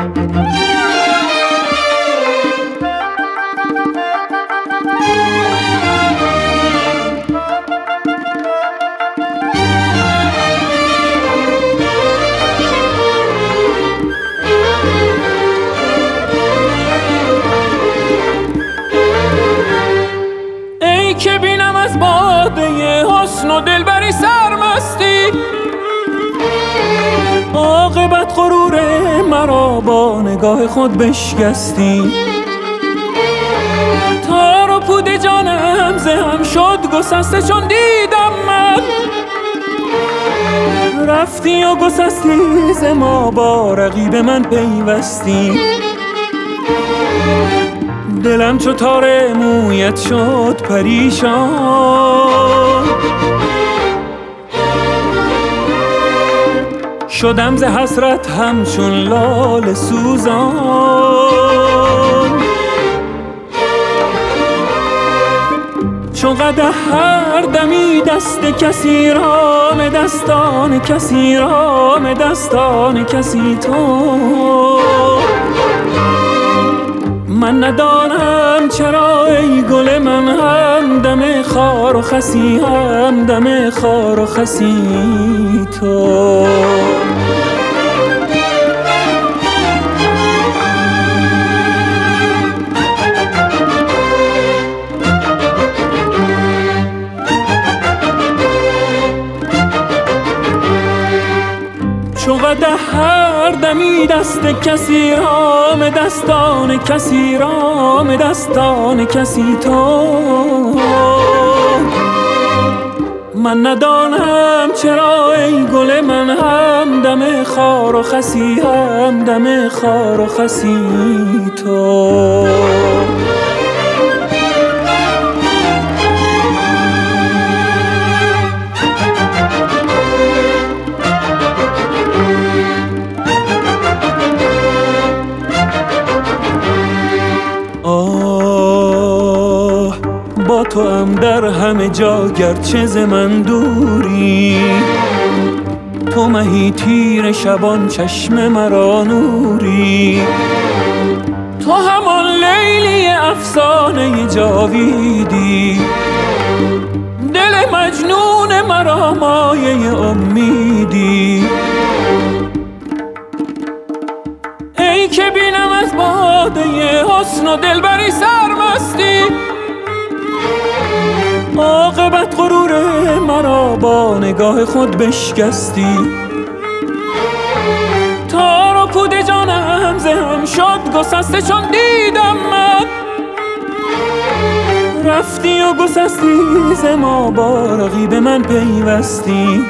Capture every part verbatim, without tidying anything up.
که بینم از باده حسن و دلبری سرمستی، عاقبت غرور مرا با نگاه خود بشکستی. تار و پود جانم زهم شد گسسته چون دیدم من، رفتی و گسستی ز ما با رقیب من پیوستی. دلم چو تار مویت شد پریشان، شدم ز حسرت همچون لاله سوزان. چون قدح هر دمی دست کسی رام دستان کسی رام دستان کسی تو. من ندانم چرا ای گل من همدم خار و خسی همدم خار و خسی تو. چون قدح هر دمی دست کسی رام دستان کسی رام دستان کسی تو. من ندانم چرا ای گل من همدم خار و خسی همدم خار و خسی تو. آه با تو هم در همه جا گرچه ز من دوری، تو مهی تیر شبان چشم مرا نوری. تو همان لیلی افسانه جاویدی، دل مجنون مرا مایه امیدی. ای که بینم از باده حسن و دلبری سرمستی، عاقبت غرور مرا با نگاه خود بشکستی. تار و پود جانم زهم شد گسسته چون دیدم من، رفتی و گسستی ز ما با رقیب من پیوستی.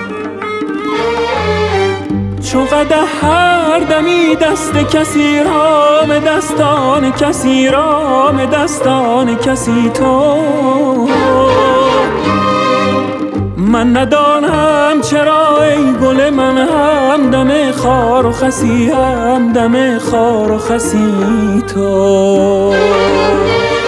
چون قدح هر دمی دست کسی رام دستان کسی رام دستان کسی تو. من ندانم چرا ای گل من همدم خار و خسی همدم خار و خسی تو.